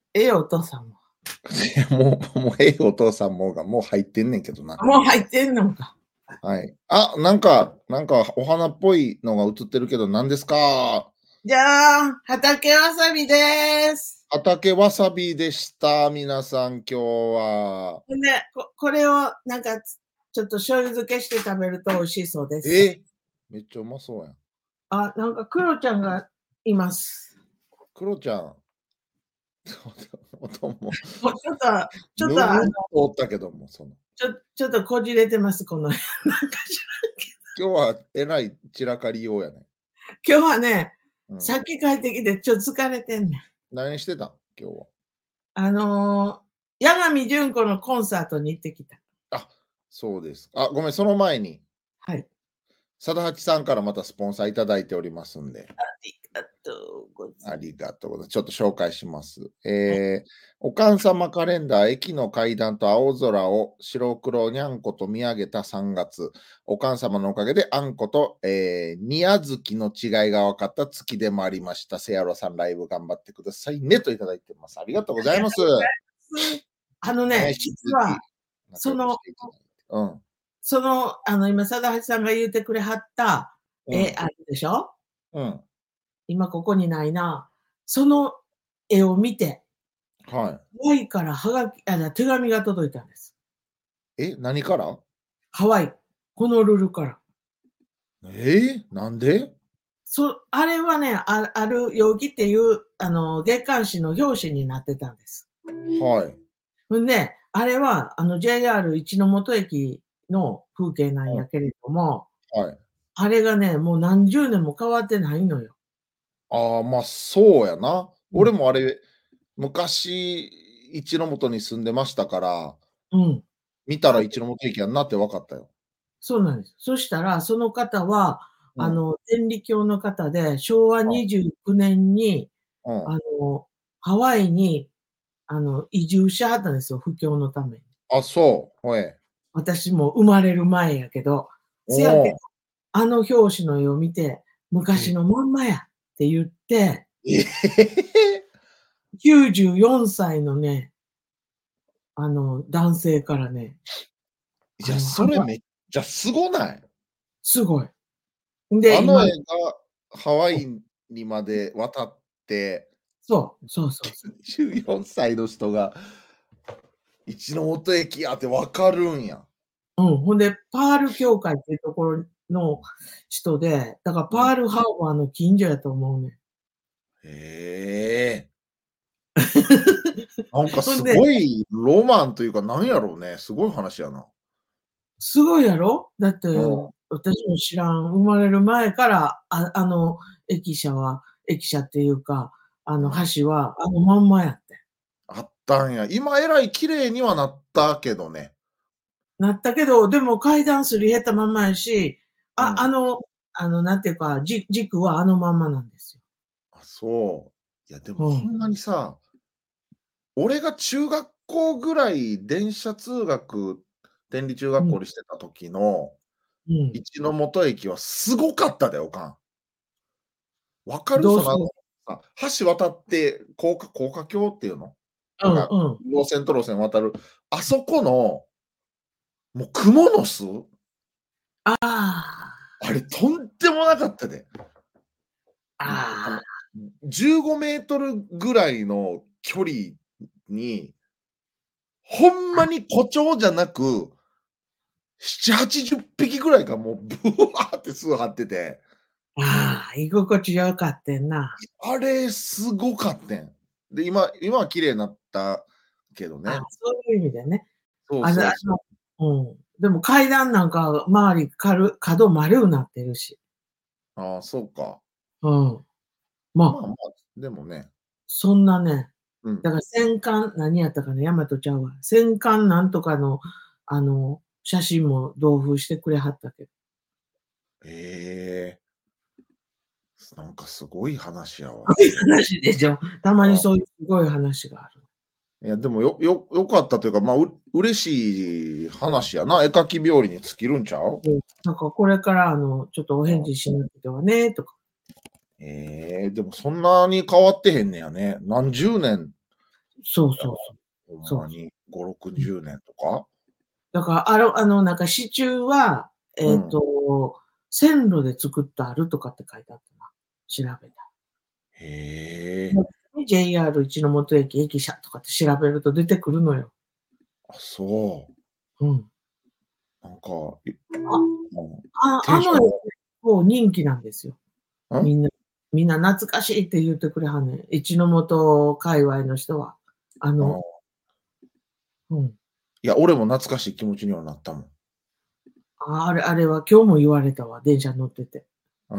ええお父さんも。 いや、もうええお父さんもがもう入ってんねんけどな。 もう入ってんのか。 はい。あ、なんかお花っぽいのが映ってるけど、何ですか？ じゃあ、畑わさびです。 畑わさびでした、皆さん今日は。 ほんで、これをなんか、ちょっと醤油漬けして食べると美味しいそうです。 え、めっちゃうまそうやん。 あ、なんかクロちゃんがいます。 クロちゃん、どうも、 もうちょっとぬるっとおったけども、 ちょっとこじれてます、このなんか今日はえらい散らかりようやね。 今日はね、 うん。 さっき帰ってきてちょっと疲れてんねん。 何してたん？今日は。 あの、八神純子のコンサートに行ってきた。 あ、そうです。あ、ごめん、その前に、 はい。 貞八さんからまたスポンサーいただいておりますんで。 ありがとうございありがとうございます。ちょっと紹介します。 ます。 おかんさまカレンダー、駅の階段と青空を白黒にゃんこと見上げた3月。おかんさまのおかげであんこと、宮月の違いが分かった月でもありました。せやろさんライブ頑張ってくださいねといただいてます。ありがとうございます。ね、引き実は、 続き仲良くしそのていただいて。うん。 今、貞橋さんが言うてくれはった絵うん。 あるでしょ？ うん。 今ここにないな。その絵を見て、 はハワイから手紙が届いたんです。 い。何から？ ハワイ、ホノルルから。 なんで？ あれはね、ある陽気っていう、月刊誌の表紙になってたんです。 はい。 ほんで、あれは、JR 一ノ本駅の風景なんうん。 やけれども、 はい。 あれがね、もう何十年も変わってないのよ。 ああ、ま、そうやな。 うん。 俺もあれ、昔、一ノ本に住んでましたから、 うん。 見たら一ノ本駅やんなって分かったよ。 そうなんです。そしたら、その方は、 うん。 天理教の方で、昭和はい。 29年に、 うん。 あの、ハワイに、移住しはったんですよ、布教のために。 あ、そう。ほえ。 私も生まれる前やけど。 おせやけど、 お。 あの表紙の絵を見て、昔のまんまやって言って、 ええ。 94歳のね、男性からね、 いや、 はがそれめっちゃすごない？ すごい。で、 あの絵がハワうん、 イにまで渡って、 そう。 14歳の人が一ノ本駅やって分かるんや。 うん、ほんで、パール協会っていうところの人で、だからうん。 パールハーバーの近所やと思うねん。 へえ。なんかすほんで、 ごいロマンというか、なんやろうね、すごい話やな。 すごいやろ？だって、 うん。 私も知らん、生まれる前から、駅舎っていうか、 うん。 橋はあのまんまやって。 あったんや。今えらい綺麗にはなったけどね。 なったけど、でも階段すり減ったまんまやし、ああうん。 のなんていうか、軸はあのまんまなんですよ。 あ、そう。いや、でもうん、 ほんまにさ、俺が中学校ぐらい電車通学、天理中うん、 学校にしてた時のうん。 一ノ本駅はすごかったで、おかん。分かる？ どうする？ さ、橋渡って高架橋っていうの？ うんなんか、 うん。 路線と路線渡る、あそこの、もう蜘蛛の巣、 ああ、 あれとんでもなかったで。あの、 ああ。 15メートルぐらいの距離に、ほんまに誇張じゃなく、7、80匹ぐらいがもうブワーって巣張ってて、 ああ、居心地良かってんな。 あれすごかってん。で、今は綺麗になったけどああ、 ね。 そういう意味でね。 そうあのあそうそう。 うん。でも階段なんか周り角丸うなってるし。 ああ、そうか。 うん。ま、 まあまあ、でもね、 そんなね、 うん。 だから何やったかな、大和ちゃうわ。戦艦なんとかの、写真も同封してくれはったけど。 ええ、なんかすごい話やわ。 すごい話でしょ。たまにあ、 そういうすごい話がある。 いや、でもよかったというか、まあ、嬉しい話やな。絵描き冥利に尽きるんちゃう？ で、なんかこれからちょっとおうん。 返事しなくてはねとか。 ええ、でもそんなに変わってへんねやね。何十年。 そうそうそう。そう。 ほんまに5、60年とか？ だから、なんか支柱は、 うん。 線路で作ってあるとかって書いてあったな。調べた。 へえ。 もう JR 一ノ本駅駅舎とかって調べると出てくるのよ。 あ、そう。 うん。 なんか、 あ、 もう、 あの駅、 テンション構人気なんですよ。 ん？ みんな懐かしいって言ってくれはんねん。一ノ本界隈の人は。あのああ。 うん。 いや、俺も懐かしい気持ちにはなったもん。 あれは今日も言われたわ、電車乗ってて。 うん。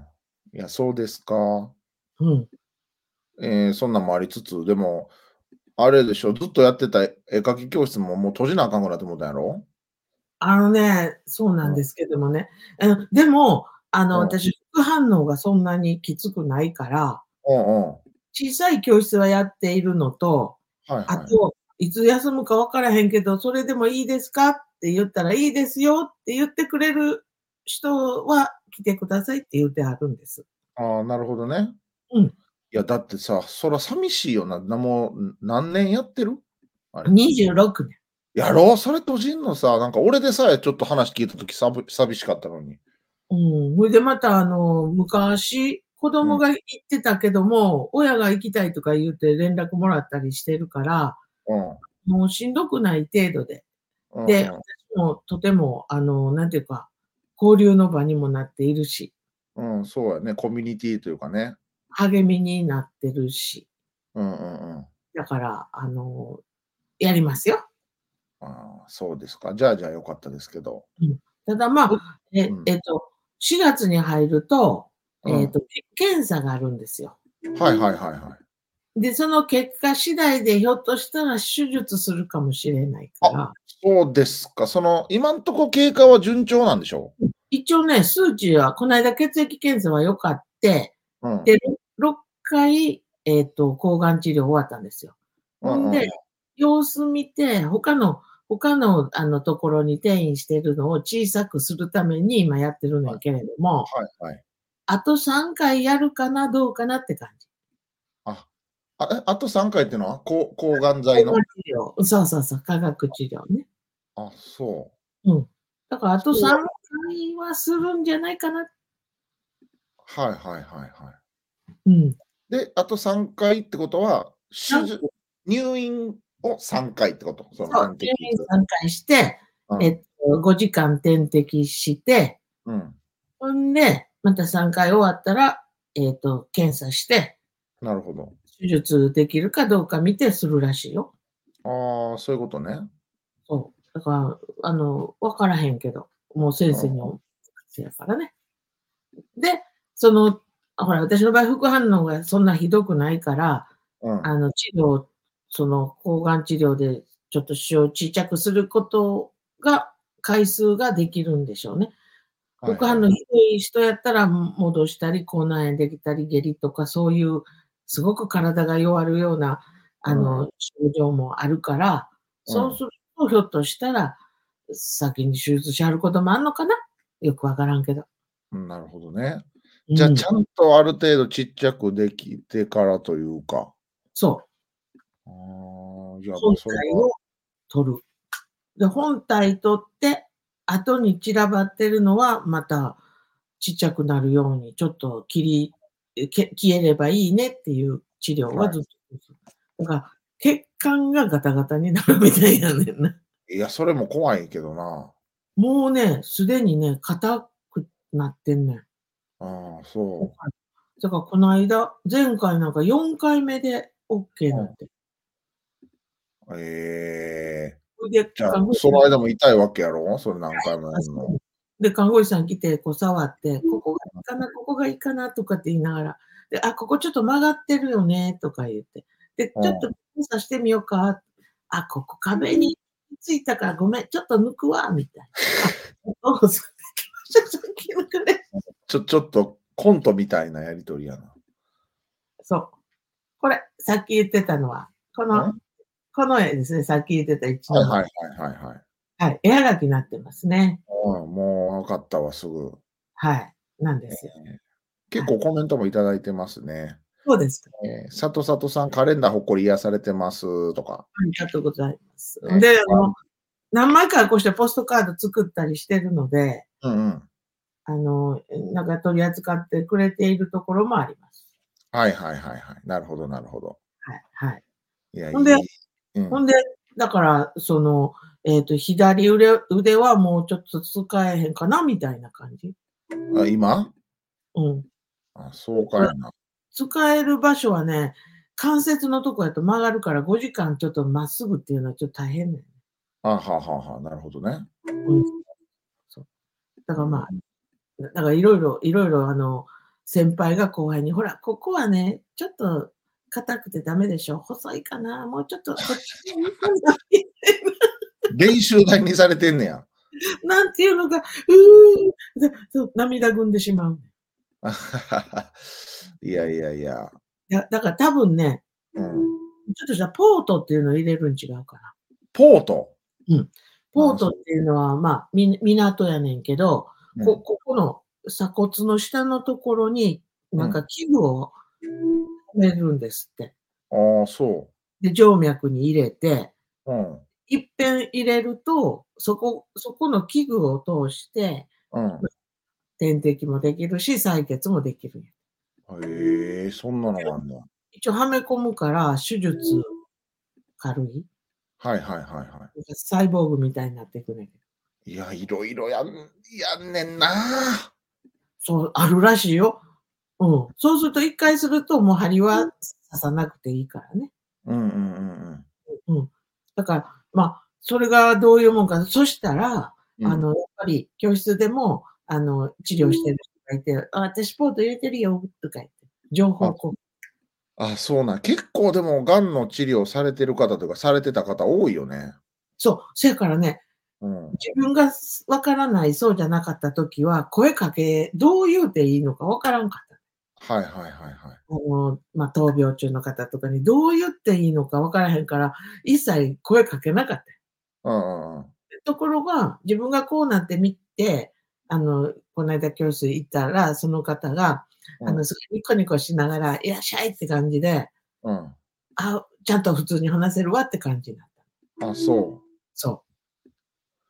いや、そうですか。 うん。 そんなんもありつつ、でも、あれでしょ、ずっとやってた絵描き教室ももう閉じなあかんくなって思ったんやろ？ そうなうん、 んですけどもね。でも、 うん、 私、副反応がそんなにきつくないから、 うんうん。 小さい教室はやっているのと、 はいはい。 あと、いつ休むか分からへんけど、それでもいいですかって言ったら、いいですよって言ってくれる人は来てくださいって言ってはるんです。 ああ、なるほどね。 うん。 いや、だってさ、そら寂しいよな。もう、何年やってる？あれ。 26年。 やろう？それ閉じんのさ、なんか俺でさえちょっと話聞いた時寂しかったのに。 うん。それでまた昔、子うん、 供が行ってたけども、親が行きたいとか言うて連絡もらったりしてるから、 うん、 もうしんどくない程度で。で、 うんうん、 私もとてもなんていうか、交流の場にもなっているし、 うん、そうやね、コミュニティというかね。 励みになってるし、 うんうんうん。 だから、やりますよ。 ああ、そうですか。じゃあ良かったですけど。 うん。ただ、まうあ、 うん、 4月に入ると、 うん。 検査があるんですよ。 はいはいはいはい。 で、その結果次第でひょっとしたら手術するかもしれないかあ、 ら、 そうですか。今んとこ経過は順調なんでしょ一応ね、数値はこないだ血液検査は良かって、 う？うん。 で、6回、抗がん治療終わったんですよ。ほんで、 うんうんうん。 様子見て、他のところに転移してるのを小さくするために今やってるねはい。 んけれども、 はいはい。 あと3回やるかな、どうかなって感じ。 あ、あと3回っていうのは、抗がん剤抗がんの？ 治療。そうそうそう、化学治療ね。 あ、そう。 うん。だからあとそれは 3回はするんじゃないかな。 はいはいはいはい。 うん。 で、あと3回ってことは、 3 入院を3回ってこと？そのそう、 点滴入院術。 3回して、 うん、 5時間点滴して、 うん。 ほんで、また3回終わったら、検査して、 なるほど。 手術できるかどうか見てするらしいよ。 ああ、そういうことね。 そう。だから、分からへんけど、もう先うん、 生におせやからね。で、その、ほら、私の場合、副反応がそんなひどくないから、 うん。 抗がん治療でちょっと腫瘍をちっちゃくすることが回数ができるんでしょうね。副反応ひはいはい。 どい人やったら、戻したり、口内炎できたり、下痢とかそういうすごく体が弱るような、 うんうん、 症状もあるから、 うん。 そうするとひょっとしたら、先に手術しはることもあんのかな？よくわからんけど。 うん、なるほどね。じゃあ、ちうん。 ゃんとある程度ちっちゃくできてからというか。 そう。 ああ、いや、も本うそれは体を取る。で、本体取って、後に散らばってるのは、またちっちゃくなるように、ちょっと消えればいいねっていう治療ははずっとだから、血管がガタガタになるみたいやねんな。 い。いや、それも怖いけどな。 もうね、すでにね、硬くなってんねん。 ああ、そだからこの間、前回なんか4回目でオッケーう。 なって。 うん。ええ。 それでじゃあ、 看護師さんその間も痛いわけやろ？それ何回もやあ、 るの。 そう。で、看護師さん来て、こう触って、ここがいいかな、ここがいいかなとかって言いながら、で、あ、ここちょっと曲がってるよねとか言って、で、ちょっとうん。 検査してみようか。あ、ここ壁についたからごめん、ちょっと抜くわみたいな。あ、お父さん、さっきのくれ。 ちょっとコントみたいなやり取りやな。 そう。これ、さっき言ってたのは、 ん？ この絵ですね、さっき言ってた一のもはいはいはいはいはい。 はい、絵はがきになってますね。 うん、もう分かったわ、すぐ。 はい、なんでえすよ。 え。結はい。 構コメントもいただいてますね。 そうですか。 さとさとさん、カレンダーほっこり癒されてますとか。 ありがとうございます。 ね。 で、何枚かこうしてポストカード作ったりしてるので、 うんうん。 なんか取り扱ってくれているところもあります。 はいはいはいはい。なるほどなるほど。 はいはい。 いや、いほんでい。うん。 ほんで、だから、左腕はもうちょっと使えへんかなみたいな感じ。 あ、今？ うん。 あ、そうかいな。 使える場所はね、関節のとこやと曲がるから5時間ちょっとまっすぐっていうのはちょっと大変ねん。 あ、はあはあはあ、なるほどね。 うん、そう。だから、まあ、だからいろいろ先輩が後輩に、ほら、ここはね、ちょっと硬くてダメでしょ、細いかな、もうちょっとこっちに練習台にされてんねや。 なんていうのが、そう、涙ぐんでしまう。 いやいやいや。 だから多分ね、 うん。 ちょっとじゃポートっていうのを入れるん違うかな。 ポート。 うん。ポーなんそトっていうのは、まあ、港やねんけど、 うん。 ここの鎖骨の下のところに、なんかうん。 器具をはめるんですって。 ああ、そで、静脈に入れて、 う。うん。 いっぺん入れると、そこの器具を通して、 うん。 点滴もできるし、採血もできるんや。 へえ、そんなのがあんねや。 一応はめ込むから手術軽い。 はいはいはいはサイボーグみたいになっていくねんけど。 い。いや、いろいろやんねんな。 そう、あるらしいよ。うん。そうすると1回すると、もう針は刺さなくていいからね。 うんうんうんうん。だから、まあ、それがどういうもんか、そしたら、 うん。うん。 やっぱり教室でも、治療してる人がいて、「あ、私ポート入れてるよ」とか言って、情報あ、 こそうなん。結構でも、がんの治療されてる方とか、されてた方多いよね。 そう、せやからね、 うん。 自分が分からない、そうじゃなかった時は、声かけどう言うていいのか分からんかった。 はいはいはいはい。 ま、闘病中の方とかにどう言っていいのか分からへんから、一切声かけなかった。 うんうんうん。 ところが、自分がこうなってみて、こないだ教室行ったら、その方が、 うん。 すごいニコニコしながら、いらっしゃいって感じで、 うん。 あ、ちゃんと普通に話せるわって感じになった。 あ、そう。 そう。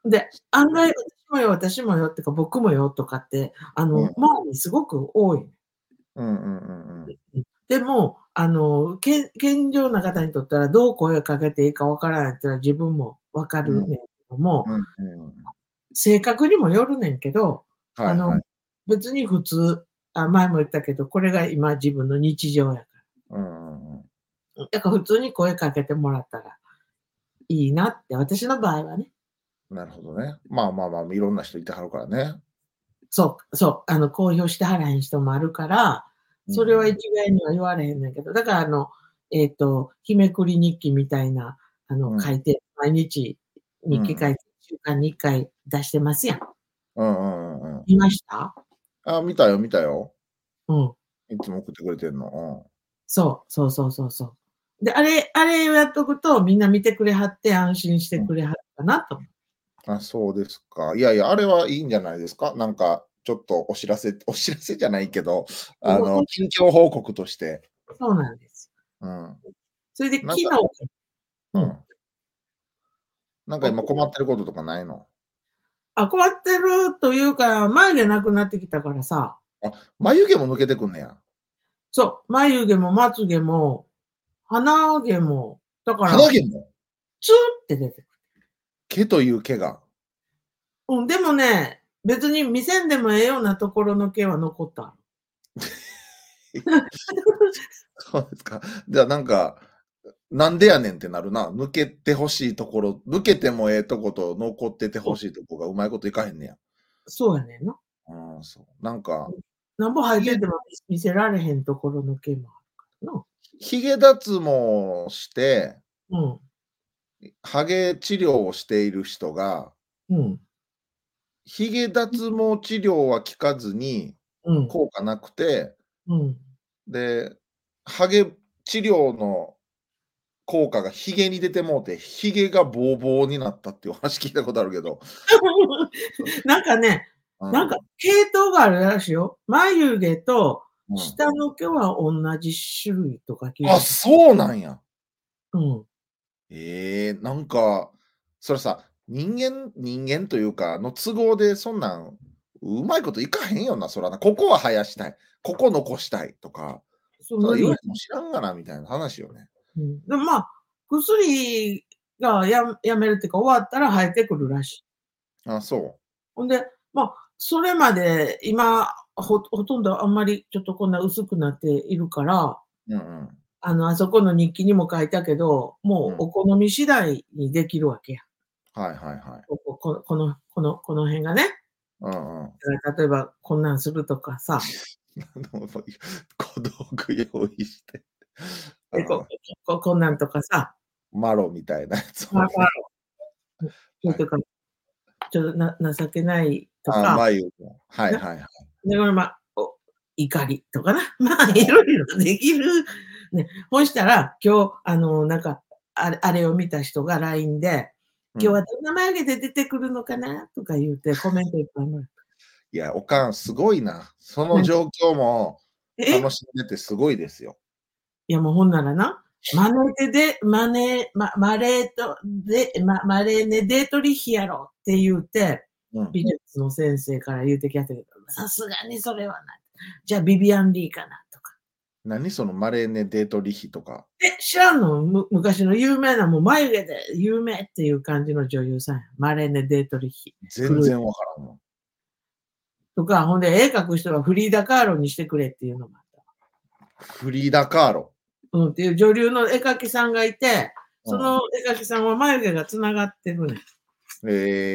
で、案外私もよってか、僕もよとかって、 うん。 周りにすごく多い。 うんうんうんうん。 うん。でも、健常な方にとったら、どう声をかけていいか分からないっていうのは自分も分かうん。 るねんけども、 うんうん。 性格にもよるねんけど、あの、 はいはい。 別に普通、前も言ったけど、これが今自分の日常やかうんうんうん。 ら。だから普通に声かけてもらったらいいなって、私の場合はね。 なるほどね。まあまあまあ、いろんな人いてはるからね。 そう、公表してはらへん人もあるから、それはうんうん。 一概には言われへんねんけど、だから日めくり日記みたいな、 うん。 書いて、毎日うんうん。 日記書いて、1週間に1回出してますやん。 うんうんうんうん。 見ました？ あ、見たよ見たよ。 うん。 いつも送ってくれてんの。 そう。で、あれをやっとくと、みんな見てくれはって安心してうん。 くれはるかなと思う。 あ、そうですか。いやいや、あれはいいんじゃないですか。なんか、ちょっとお知らせじゃないけど、近況報告として。 そうなんです。 うん。 それで昨日なんかううん。 ん。なんか今困ってることとかないの？ 困ってるというか、眉毛なくなってきたからさ、 あ、眉毛も抜けてくんねや。 そう、眉毛もまつ毛も、鼻毛も、だから、 鼻毛も？ ツーって出てくる。 毛という毛が。 うん、でもね、別に見せんでもええようなところの毛は残った。 そうですか。じゃあなんか、なんでやねんってなるな。抜けて欲しいところ、抜けてもええとこと残っててそう、 欲しいとこがうまいこといかへんねや。 そうやねんな。 うん、そう。なんか、 なんぼ生えひげてても見せられへんところの毛もあるからな。 ひげ脱毛して、 うん、 ハゲ治療をしている人が、 うん、 ひげ脱毛治療は効かずに、 うん、 効果なくて、 うん。 で、ハゲ治療の効果がひげに出てもうて、ひげがボーボーになったっていう話聞いたことあるけど。 なんかね、 うん。 なんか系統があるらしいよ。眉毛と、 うん。 下の毛は同じ種類とか聞いあ、 たこそうなんや。 うん。 なんか、それさ、人間というか、の都合でそんなん、うまいこといかへんよな、そらな。ここは生やしたい、ここ残したいとか、 そう無理や。 そんな言われても知らんがなみたいな話よね。 うん。でも、まあ、薬がやめるっていうか、終わったら生えてくるらしい。 あ、そう。 ほんで、まあ、それまで今、ほとんどあんまりちょっとこんな薄くなっているから、 うんうん。 あそこの日記にも書いたけど、もううん。 お好み次第にできるわけや。 はいはいはい。 この辺がね。 うんうん。 だから例えばこんなんするとかさ、 小道具用意して。 で、 ああ、 こんなんとかさ、 マロみたいなやつをまあまあ、 ね。 うん、そはい。 れとか、ちょっと情けないとあ、 か、 眉も。はいな、 はいはい。 で、これ、ま、怒りとかな、まあ、いろいろできる。ね、ほしたら、今日、なんか、あれを見た人が LINE で、今日はうん。 どんな眉毛で出てくるのかなとか言うてコメントいっぱいもらった。 いや、おかんすごいな。そのなん状況も楽え？ しんでてすごいですよ。 いや、もうほんならな、マレーとでマレーネデートリヒやろって言うて、 うん。 美術の先生から言うてきはったけど、さすがにそれはない。じゃあビビアン・リーかなとか。 何そのマレーネデートリヒとか。 知らんの？昔の有名な、もう眉毛で有名っていう感じの女優さんや。マレーネ・デートリヒ。古い。 全然わからんわ。 とか、ほんで絵描く人はフリーダ・カーロにしてくれっていうのもあった。 フリーダ・カーロ。 うん、っていう女流の絵描きさんがいて、そのう絵描きさんは眉毛が繋がってるねん。 ん。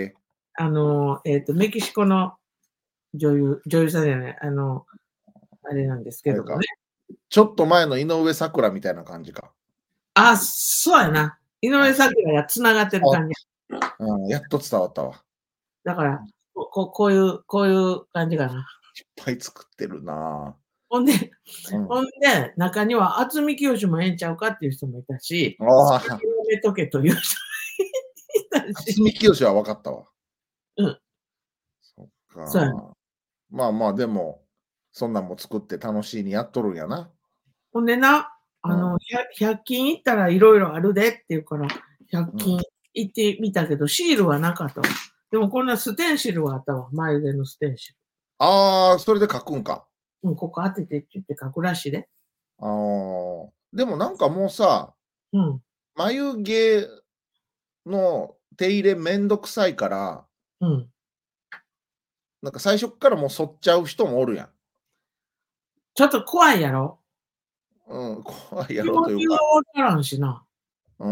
メキシコの女優さんじゃない、あれなんですけどもね。 あれか。ちょっと前の井上咲楽みたいな感じか。 あ、そうやな。井あ、 上咲楽が繋がってる伝わっ感じ。 た。うん、やっと伝わったわ。 だから、こういう感じかな。 いっぱい作ってるな。 ほんでうん。 中には渥美清もええんちゃうかっていう人もいたし、それああ、 やめとけという人もいたし。 渥美清は分かったわ。 うん、 そっそうやね。 か。まあまあ、でも、そんなんも作って楽しいにやっとるんやな。 ほんでな、 うん、 100均行ったら色々あるでって言うから、100 うん。 均行ってみたけど、シールはなかったわ。でもこんなステンシルはあったわ、眉毛のステンシル。 ああ、それで書くんか。 うん、ここ当ててって言って書くらしいで。 ああ、でもなんかもうさ、 うん、 眉毛の手入れめんどくさいから、 うん。 なんか最初っからもう剃っちゃう人もおるやん。 ちょっと怖いやろ？ うん、怖いや気持ちがろというか、 わからんしな。 うん。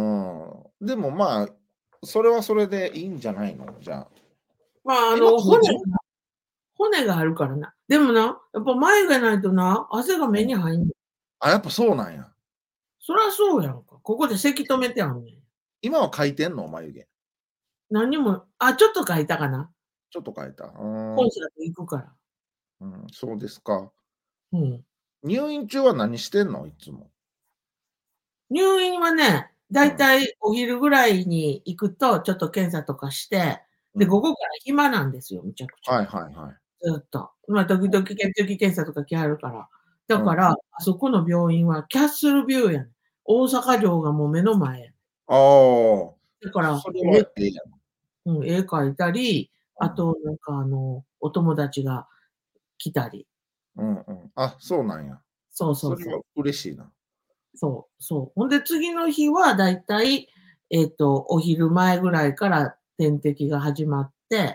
でもまあ、それはそれでいいんじゃないの？じゃあ。 まあ、 今工事骨があるからな。でもな、やっぱ眉毛ないとな、汗がうん。 目に入んねん。 あ、やっぱそうなんや。 そらそうやんか。ここでせき止めてあんねん。 今は描いてんの？眉毛。 何にもちょっと書いたかな。 ちょっと描いた。ん。 コンサート行くから。 うん、そうですか。 うん。 入院中は何してんの？いつも。 入院はね、だうん、 いたいお昼ぐらいに行くと、ちょっと検査とかして、で、午うん。 後から暇なんですよ、むちゃくちゃ。 はいはいはい。 ずっと。ま、時々血液検査とか来はるから。だうん。 から、あそこの病院はキャッスルビューやねん。大阪城がもう目の前やねん。 ああ、 だから、 それはええやん。 絵描いたり、 うん。 あとなんかお友達が来たり。 うんうん。あ、そうなんや。 そうそうそう。 それは嬉しいな。 そう。ほんで次の日はだいたい、お昼前ぐらいから点滴が始まって、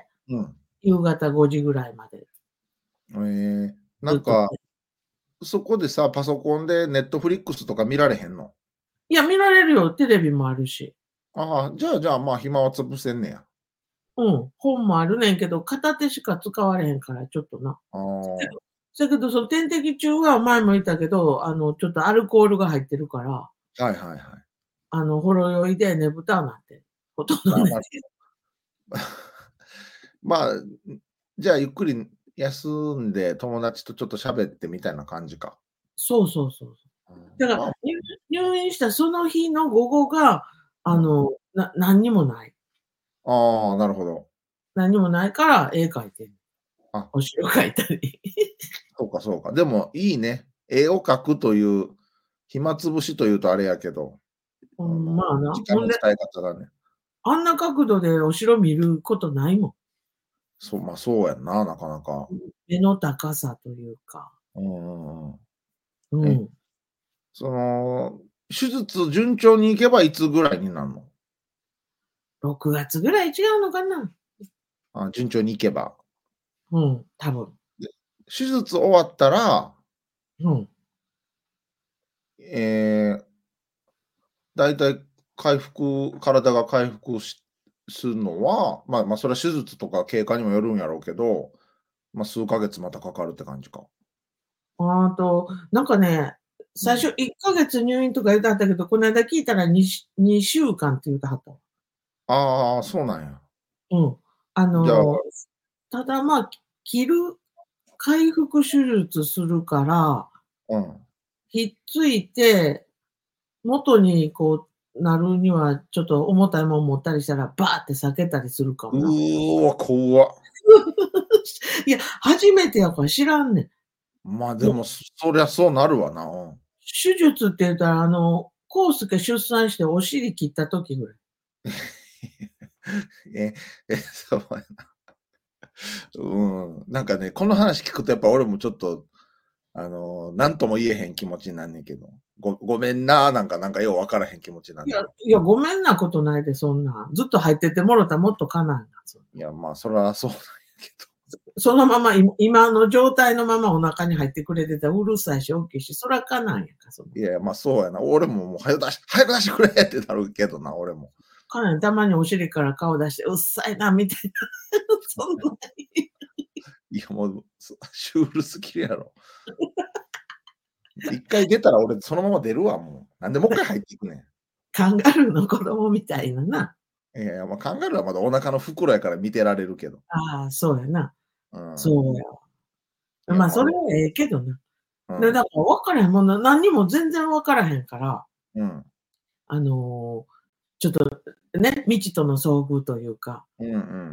うん。 夕方5時ぐらいまでなんか、 ずっとそこでさ、パソコンでネットフリックスとか見られへんの？ いや、見られるよ、テレビもあるし。 ああ、じゃあ、まあ、暇は潰せんねや。 うん、本もあるねんけど、片手しか使われへんからちょっとな。 ああ、 せやけど、その点滴中は前も言ったけど、ちょっとアルコールが入ってるから、 はいはいはい。 ほろ酔いでねぶたなんて、ほとんどあ、 寝てなるまあ、じゃあ、ゆっくり休んで、友達とちょっと喋ってみたいな感じか。 そう。 うん、 だから、 まあ、 入院したその日の午後が、 うん。 なんにもない。 ああ、なるほど。 なんにもないから絵描いてん。 あ、 お城描いたり。 そうかそうか。でもいいね。絵を描くという、暇つぶしというとあれやけど、 うん、まあな。ほんで、 時間の使い方がね。 あんな角度でお城見ることないもん。 そう、ま、そうやんな、なかなか。 目の高さというか。 うんうんうん。え、 うん。 その、手術順調にいけばいつぐらいになるの？ 6月ぐらい違うのかな。 あ、順調にいけば。 うん、多分。 で、手術終わったら、 うん。 ええ、だいたい体が回復するのは、まあまあ、それは手術とか経過にもよるんやろうけど、ま、数ヶ月またかかるって感じか。 なんかね、 うん。 最初1ヶ月入院とか言うてはったけど、こないだ聞いたら2週間って言うてはったわ。 ああ、そうなんや。 うん。あじゃあ、 の、ただ、まあ、回復手術するから、 うん。 ひっついて、元にこうなるには、ちょっと重たいもん持ったりしたら、バーって避けたりするかもな。 うわ、怖っ。 いや、初めてやから知らんねん。 まあ、でもうも、そりゃそうなるわな、うん。 手術って言ったら、コウスケ出産してお尻切った時ぐらい。 え、そうやな。うん。なんかね、この話聞くとやっぱ俺もちょっと、なんとも言えへん気持ちになんねんけど、ごめんな、なんかよう分からへん気持ちになんねんけど。 いや、ごめんなことないで、そんなん。ずっと入っててもろたらもっとかないな、そんな。 いや、まあ、そらそうなんやけど。 そのまま、今の状態のままお腹に入ってくれてたらうるさいし、大きいし、そらかなんやんか、そんな。 いや、まあ、そうやな。俺ももう早く出してくれってなるけどな、俺も。 かなりたまにお尻から顔出して、うっさいなみたいな。そんなに。 いや、もう、シュールすぎるやろ。一回出たら俺そのまま出るわ、もう。なんでもう一回入っていくねん。 カンガルーの子供みたいなな。 いやいや、まあ、カンガルーはまだお腹の袋やから見てられるけど。 ああ、そうやな。 うん。 そうやわ。 いや、 まあ、 まあ、 それはええけどな。で、 うん、 だから分からへんもんな、何にも全然分からへんから、 うん、 あの、ちょっとね、未知との遭遇というか、 うんうん。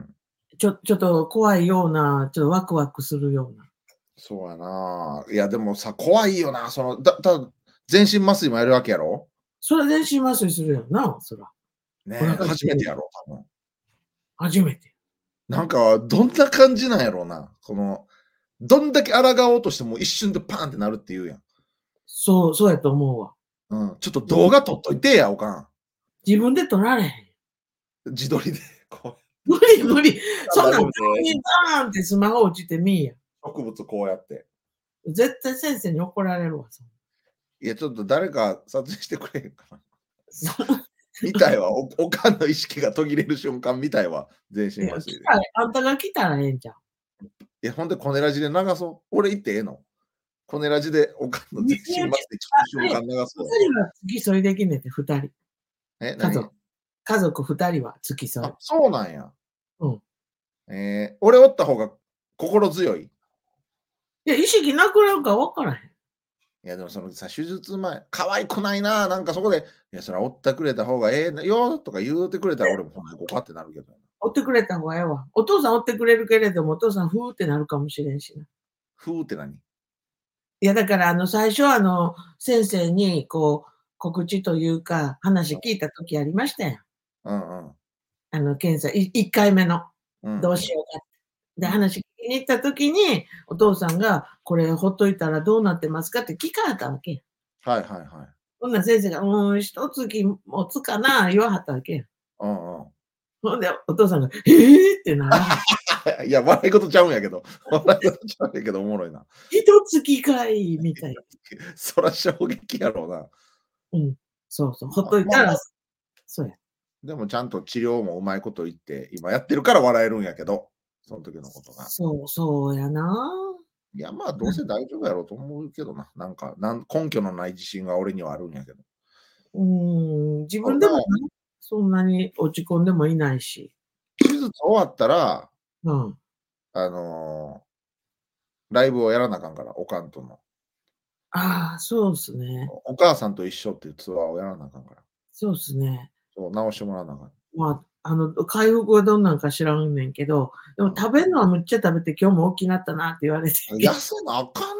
ちょっと怖いような、ちょっとワクワクするような。 そうやな。いや、でもさ、怖いよな。全身麻酔もやるわけやろ？ それ全身麻酔するよな、そら。おねえ、 腹に入れる。 初めてやろ、多分。 初めて。 なんか、どんな感じなんやろうな。どんだけ抗おうとしても一瞬でパーンってなるって言うやん。 そうやと思うわ。 うん、ちょっと動画撮っといてや、おかん。 自分で撮られへん。 自撮りで、 無理無理。そんなん大丈夫です。 顔にバーンってスマホ落ちてみいや。 植物こうやって。 絶対先生に怒られるわ、そんいや、ちょっと誰か撮影してくれへんかな。 そ見たいわ。おかんの意識が途切れる瞬間見たいわ。全身いや、 麻酔で。 あんたが来たらええんちゃう。 いや、ほんでコネラジで流そう。俺行ってええの？コネラジでおかんの全身麻酔聞く瞬間流 2 そう。 人は付き添いできんねんて、2人。 え、何？ 家族家族2人は付き添い。 あ、そうなんや。 うん。 俺おった方が心強い？ いや、意識なくなるか分からへん。 いや、でもそのさ、手術前、可愛くないな、なんかそこで、いや、それはおってくれた方がええよとか言うてくれたら俺もほんまごかってなるけど。 おってくれた方がええわ。お父さんおってくれるけれども、お父さんふーってなるかもしれんしな。 ふーって何？ いや、だから最初先生にこう、告知というか、話聞いた時ありましたやん。 うんうん。 検査、1回目の。どううんうん。 しようかって。で、 うん。 話聞きに行った時に、お父さんが「これほっといたらどうなってますか？」って聞かはったわけや。 はいはいはい。 ほんなら先生が「1月持つかな」言わはったわけや。 うんうん。 ほんで、お父さんが「ええ！」ってならはった。 いや、笑い事ちゃうんやけど。笑い事ちゃうんやけどおもろいな。 1月かいみたいな。 そら衝撃やろうな。 うん。そうそう、ほっまあ、まあ、 といたらそうや。 でもちゃんと治療もうまいこと言って、今やってるから笑えるんやけど、その時のことが。 そうやな。 いや、まあ、どうせ大丈夫やろうと思うけどな。根拠のない自信が俺にはあるんやけど。 自そうだから分でもそんなに落ち込んでもいないし。 手術終わったら、 うん。 あの、ライブをやらなあかんから、おかんとの。 ああ、そうっすね。 お母さんと一緒っていうツアーをやらなあかんから。 そうっすね。 そう、直してもらわなあかん。 まあ、回復がどんなんか知らんねんけど、でも食べんのはむっちゃ食べて、今日も大きなったなって言われてんけど。 痩せなあかん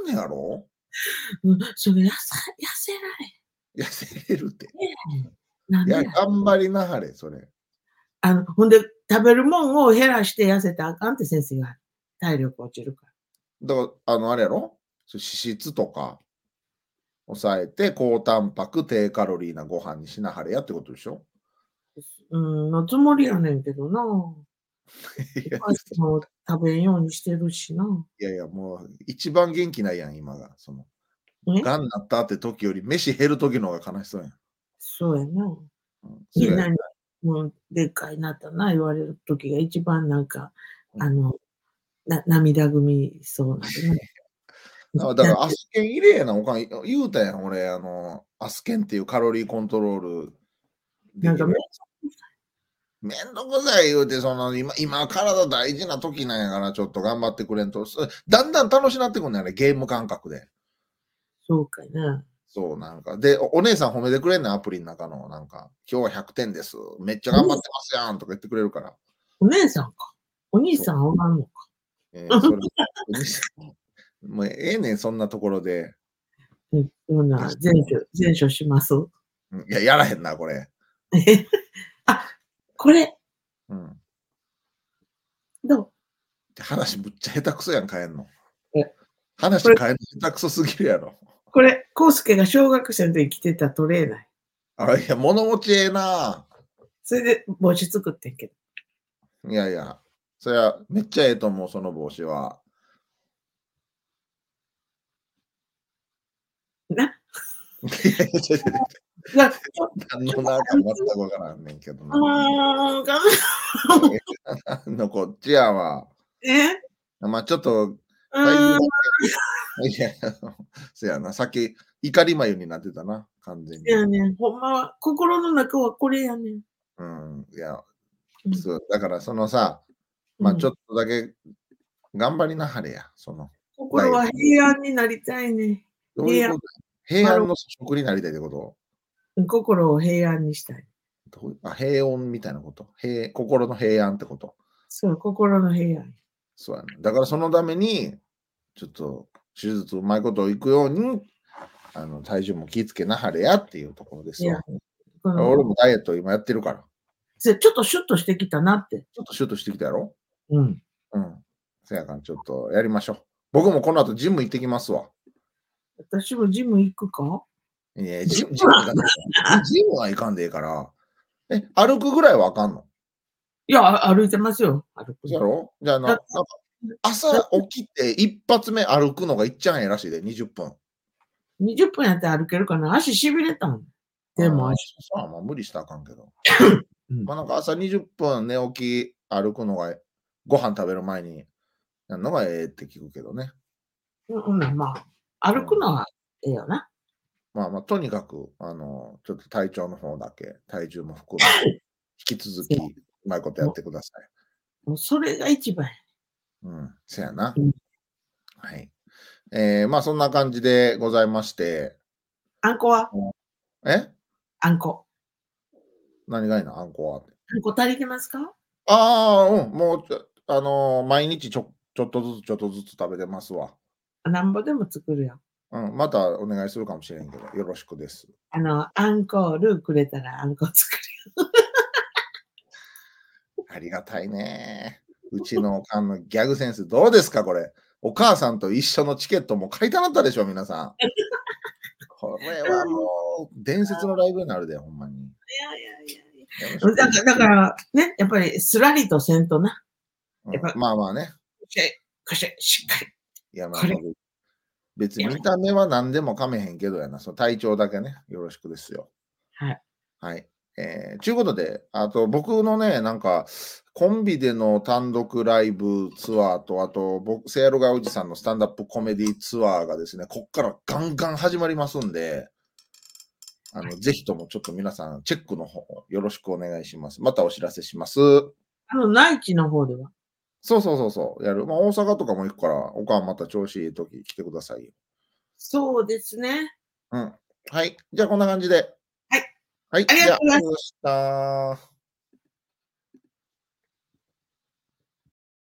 ねやろ？ うん、それ痩せら痩せれるって。 れへん。なんいや、 でや。 頑張りなはれ、それ。 ほんで、食べるもんを減らして痩せたらあかんって先生が、体力落ちるから。 だから、あれやろ？脂質とか抑えて、高タンパク、低カロリーなご飯にしなはれやってことでしょ？ のつもりやねんけどな。 いや、 お菓子も食べんようにしてるしな。 いやいや、もう一番元気ないやん、今が。 え？ 癌なったって時より飯減る時の方が悲しそうやん。 そうやな。 うん、そうや。 みんなに、もうでっかいなったな言われる時が一番なんか、 うん。 あの、涙ぐみそうなるな。 だからアスケン入れやな、おかん、言うたやん、俺、アスケンっていうカロリーコントロールでなんかめきるやつ。めんどくさい言うて、今体大事な時なんやから、ちょっと頑張ってくれんと、だんだん楽しなってくんねん、あれ、ゲーム感覚で。 そうかな。 そう、なんか。で、お姉さん褒めてくれんねん、アプリの中の、なんか、今日は100点です。めっちゃ頑張ってますやんとか言ってくれるから。 お姉さんか。お兄そう。 さんおらんのか。 それ、お兄さん、もうええねん、そんなところで。 うん、ほな、善処します。 うん、いや、やらへんな、これ。 あ、これ、 うん。 どう？ 話むっちゃ下手くそやん、変えんの。 え、これ話変えんの下手くそすぎるやろ。 これ、康介が小学生の時着てたトレーナー。 いや、物持ちええな。 それで帽子作ってんけど。 いやいや、それはめっちゃええと思う、その帽子は。 な。 いやいや、ちょな、 何のなんか全くわからんねんけどな。 がこっちやわ。 え？ ま、ちょっとう体重だーん、 けいや、そやな、さっき怒り眉になってたな、完全に。 せやねん。ほんまは心の中はこれやねん。 うん、いや、 うん、 そう、だからそのさ、ま、ちょうん。 っとだけ頑張りなはれや、ダイエット。 心は平安になりたいねん。平安、 どういうこと？平まろ安の食になりたいってこと？ 心を平安にしたい。 平穏みたいなこと？心の平安ってこと？ そう、心の平安。 そうやね。だからそのために、ちょっと手術うまいこといくように、体重も気ぃつけなはれやっていうところでいや、 すわ。 この、 俺もダイエット今やってるから。 ちょっとシュッとしてきたなって。 ちょっとシュッとしてきたやろ？ うん。 うん。せやからちょっとやりましょう。僕もこの後ジム行ってきますわ。 私もジム行くか？ いや、ジム行かんでジムは行かんでええから。歩くぐらいはあかんの？ いや、歩いてますよ、歩くの。 そやろ？じゃあ、 だなんか朝だって起きて一発目歩くのがいっちゃんええらしいで、20分。 20分やったら歩けるかな。足痺れたもん。でもああ、 足。 まあ、無理したらあかんけど。 うん。 ま、なんか朝20分寝起き歩くのが、ご飯食べる前にやんのがええって聞くけどね。 ほな、まあ、 うん。 歩くのはええよな。 とにかく、ちょっと体調の方だけ、体重も含めて、引き続せや、 きうまいことやっもてください。 それが一番や。 うん、せやな。 うん。 はい。そんな感じでございまして。 あんこは？ うん。え？ あんこ。 何がいな、あんこはって。 あんこ足りてますか？ ああ、うん、もう、毎日ちょっとずつちょっとずつ食べてますわ。 なんぼでも作るよ。 うん、またお願いするかもしれんけど、よろしくです。 アンコールくれたらあんこ作る。 ありがたいね。うちのおかんのギャグセンスどうですか、これ。お母さんと一緒のチケットも買いたなったでしょ、皆さん。これはもう伝説のライブになるで、ほんまに。 いやいやいやいや。 よろしくです。 だからね、やっぱりすらりとせんとな。 うん、 やっぱ、 まあまあね。 しっかり。 いや、まあまあ、 これ、 別にやばい。 見た目は何でもかめへんけどやな、その体調だけね、よろしくですよ。 はい。 はい。ちゅうことで、あと僕のね、なんか、コンビでの単独ライブツアーと、あと、セアロガおじさんのスタンダップコメディツアーがですね、こっからガンガン始まりますんで、 はい。 ぜひともちょっと皆さん、チェックの方、よろしくお願いします。またお知らせします。 内地の方では？ そう、やる。まあ、大阪とかも行くから、おかんまた調子いい時来てくださいよ。 そうですね。 うん。はい。じゃあこんな感じで。 はい。 はい。 ありがじゃあ、 とうございます。 ありがとうございました。